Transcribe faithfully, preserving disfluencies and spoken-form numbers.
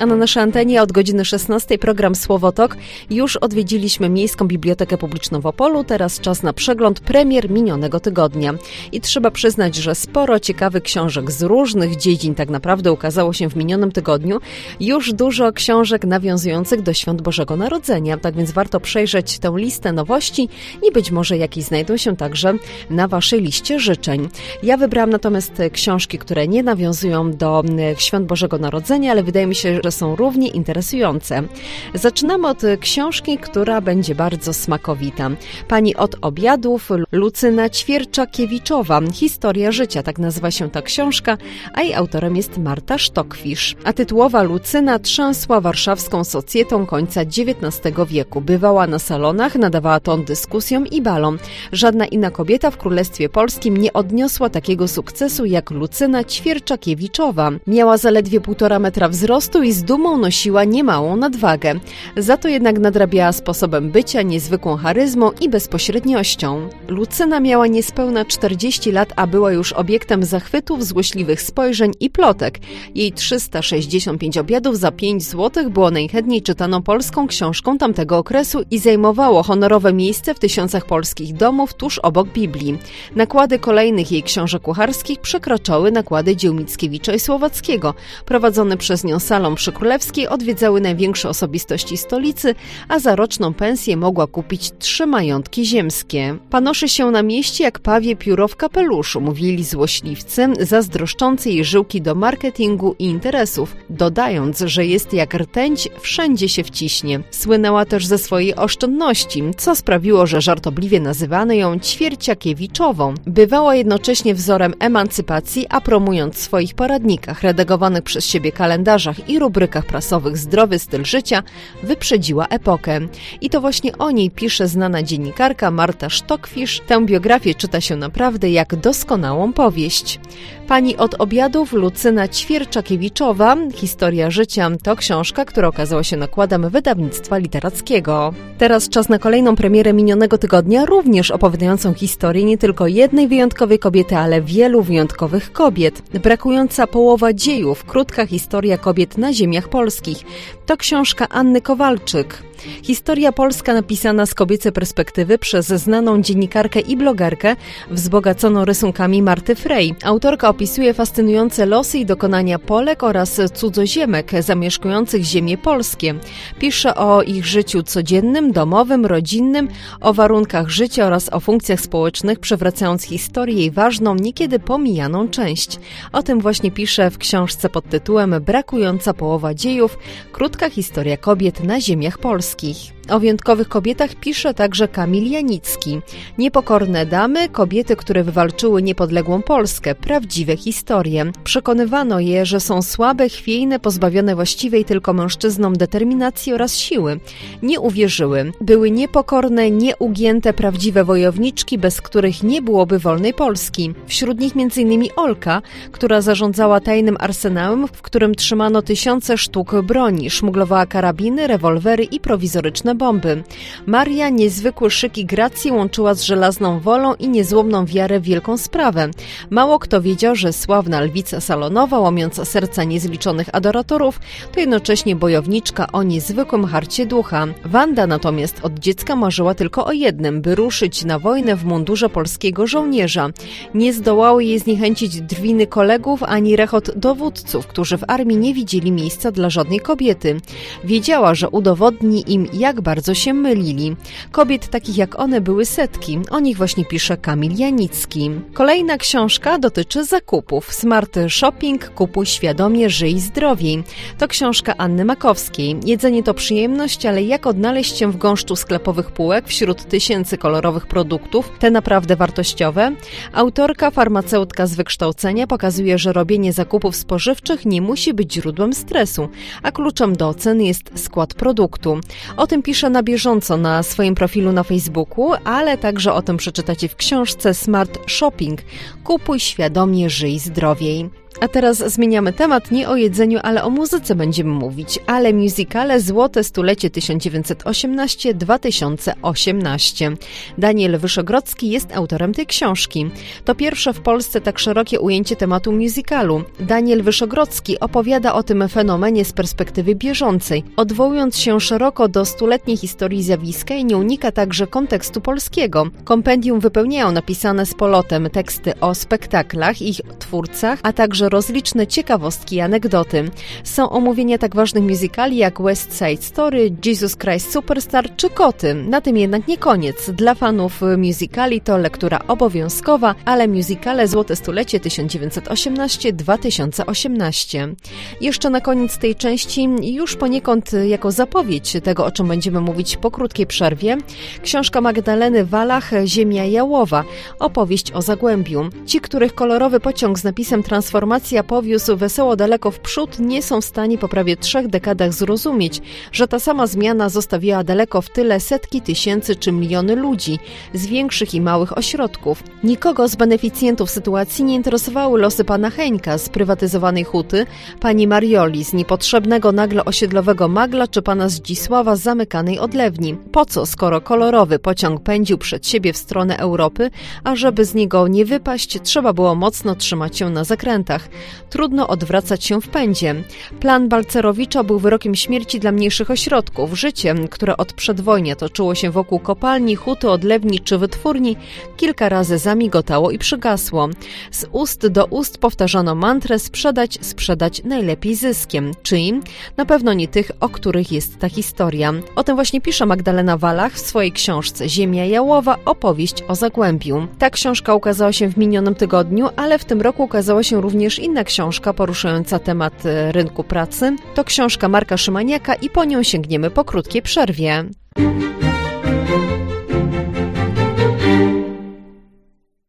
a na naszej antenie od godziny szesnastej program Słowotok. Już odwiedziliśmy Miejską Bibliotekę Publiczną w Opolu, teraz czas na przegląd premier minionego tygodnia. I trzeba przyznać, że sporo ciekawych książek z różnych dziedzin tak naprawdę ukazało się w minionym tygodniu. Już dużo książek nawiązujących do Świąt Bożego Narodzenia, tak więc warto przejrzeć tę listę nowości i być może jakieś znajdą się także na Waszej liście życzeń. Ja wybrałam natomiast książki, które nie nawiązują do Świąt Bożego Narodzenia, ale wydaje mi się, że są równie interesujące. Zaczynamy od książki, która będzie bardzo smakowita. Pani od obiadów, Lucyna Ćwierczakiewiczowa. Historia życia, tak nazywa się ta książka, a jej autorem jest Marta Sztokwisz. A tytułowa Lucyna trzęsła warszawską socjetą końca dziewiętnastego wieku. Bywała na salonach, nadawała ton dyskusjom i balom. Żadna inna kobieta w Królestwie Polskim nie odniosła takiego sukcesu jak Lucyna Ćwierczakiewiczowa. Miała zaledwie półtora metra wzrostu i z dumą nosiła niemałą nadwagę. Za to jednak nadrabiała sposobem bycia, niezwykłą charyzmą i bezpośredniością. Lucyna miała niespełna czterdzieści lat, a była już obiektem zachwytów, złośliwych spojrzeń i plotek. Jej trzysta sześćdziesiąt pięć obiadów za pięć złotych było najchętniej czytaną polską książką tamtego okresu i zajmowało honorowe miejsce w tysiącach polskich domów tuż obok Biblii. Nakłady kolejnych jej książek kucharskich przekraczały nakłady dzieł Mickiewicza i Słowackiego. Prowadzone przez nią salon przy Królewskiej odwiedzały największe osobistości stolicy, a za roczną pensję mogła kupić trzy majątki ziemskie. Panoszy się na mieście jak pawie pióro w kapeluszu, mówili złośliwcy, zazdroszczący jej żyłki do marketingu i interesów, dodając, że jest jak rtęć, wszędzie się wciśnie. Słynęła też ze swojej oszczędności, co sprawiło, że żartobliwie nazywano ją Ćwierciakiewiczową. Bywała jednocześnie wzorem emancypacji, a promując w swoich poradnikach, redagowanych przez siebie kalendarzach i rubrykach prasowych zdrowy styl życia, wyprzedziła epokę. I to właśnie o niej pisze znana dziennikarka Marta Sztokwisz. Tę biografię czyta się naprawdę jak doskonałą powieść. Pani od obiadów, Lucyna Ćwierczakiewiczowa. Historia życia to książka, która okazała się nakładem wydawnictwa literackiego. Teraz czas na kolejną premierę minionego tygodnia, również opowiadającą historię nie tylko jednej wyjątkowej kobiety, ale wielu wyjątkowych kobiet. Brakująca połowa dziejów, krótka historia kobiet na ziemiach polskich. To książka Anny Kowalczyk. Historia polska napisana z kobiecej perspektywy przez znaną dziennikarkę i blogerkę, wzbogaconą rysunkami Marty Frey. Autorka opisuje fascynujące losy i dokonania Polek oraz cudzoziemek zamieszkujących ziemie polskie. Pisze o ich życiu codziennym, domowym, rodzinnym, o warunkach życia oraz o funkcjach społecznych, przywracając historię jej ważną, niekiedy pomijaną część. O tym właśnie pisze w książce pod tytułem Brakująca połowa dziejów. Krótka historia kobiet na ziemiach polskich. O wyjątkowych kobietach pisze także Kamil Janicki. Niepokorne damy, kobiety, które wywalczyły niepodległą Polskę, prawdziwe historie. Przekonywano je, że są słabe, chwiejne, pozbawione właściwej tylko mężczyznom determinacji oraz siły. Nie uwierzyły. Były niepokorne, nieugięte, prawdziwe wojowniczki, bez których nie byłoby wolnej Polski. Wśród nich między innymi Olka, która zarządzała tajnym arsenałem, w którym trzymano tysiące sztuk broni, szmuglowała karabiny, rewolwery i prowizoryczne bomby. Maria niezwykły szyk i grację łączyła z żelazną wolą i niezłomną wiarę w wielką sprawę. Mało kto wiedział, że sławna lwica salonowa, łamiąca serca niezliczonych adoratorów, to jednocześnie bojowniczka o niezwykłym harcie ducha. Wanda natomiast od dziecka marzyła tylko o jednym, by ruszyć na wojnę w mundurze polskiego żołnierza. Nie zdołały jej zniechęcić drwiny kolegów ani rechot dowódców, którzy w armii nie widzieli miejsca dla żadnej kobiety. Wiedziała, że udowodni im, jak bardzo się mylili. Kobiet takich jak one były setki. O nich właśnie pisze Kamil Janicki. Kolejna książka dotyczy zakupów. Smart Shopping, kupuj świadomie, żyj zdrowiej. To książka Anny Makowskiej. Jedzenie to przyjemność, ale jak odnaleźć się w gąszczu sklepowych półek wśród tysięcy kolorowych produktów, te naprawdę wartościowe? Autorka, farmaceutka z wykształcenia, pokazuje, że robienie zakupów spożywczych nie musi być źródłem stresu, a kluczem do oceny jest skład produktu. O tym pisze na bieżąco na swoim profilu na Facebooku, ale także o tym przeczytacie w książce Smart Shopping. Kupuj świadomie, żyj zdrowiej. A teraz zmieniamy temat, nie o jedzeniu, ale o muzyce będziemy mówić. Ale musicale Złote Stulecie tysiąc dziewięćset osiemnaście do dwa tysiące osiemnaście. Daniel Wyszogrodzki jest autorem tej książki. To pierwsze w Polsce tak szerokie ujęcie tematu musicalu. Daniel Wyszogrodzki opowiada o tym fenomenie z perspektywy bieżącej, odwołując się szeroko do stuletniej historii zjawiska i nie unika także kontekstu polskiego. Kompendium wypełniają napisane z polotem teksty o spektaklach, ich twórcach, a także rozliczne ciekawostki i anegdoty. Są omówienia tak ważnych musicali jak West Side Story, Jesus Christ Superstar czy Koty. Na tym jednak nie koniec. Dla fanów musicali to lektura obowiązkowa, ale musicale Złote Stulecie tysiąc dziewięćset osiemnaście do dwa tysiące osiemnaście. Jeszcze na koniec tej części, już poniekąd jako zapowiedź tego, o czym będziemy mówić po krótkiej przerwie, książka Magdaleny Wallach Ziemia Jałowa, opowieść o Zagłębiu. Ci, których kolorowy pociąg z napisem Transformacja powiózł wesoło daleko w przód, nie są w stanie po prawie trzech dekadach zrozumieć, że ta sama zmiana zostawiła daleko w tyle setki tysięcy czy miliony ludzi z większych i małych ośrodków. Nikogo z beneficjentów sytuacji nie interesowały losy pana Heńka z prywatyzowanej huty, pani Marioli z niepotrzebnego nagle osiedlowego magla czy pana Zdzisława z zamykanej odlewni. Po co, skoro kolorowy pociąg pędził przed siebie w stronę Europy, a żeby z niego nie wypaść, trzeba było mocno trzymać się na zakrętach. Trudno odwracać się w pędzie. Plan Balcerowicza był wyrokiem śmierci dla mniejszych ośrodków. Życie, które od przedwojnia toczyło się wokół kopalni, huty, odlewni czy wytwórni, kilka razy zamigotało i przygasło. Z ust do ust powtarzano mantrę sprzedać, sprzedać najlepiej zyskiem. Czyim? Na pewno nie tych, o których jest ta historia. O tym właśnie pisze Magdalena Wallach w swojej książce Ziemia Jałowa, opowieść o Zagłębiu. Ta książka ukazała się w minionym tygodniu, ale w tym roku ukazała się również inna książka poruszająca temat rynku pracy. To książka Marka Szymaniaka i po nią sięgniemy po krótkiej przerwie.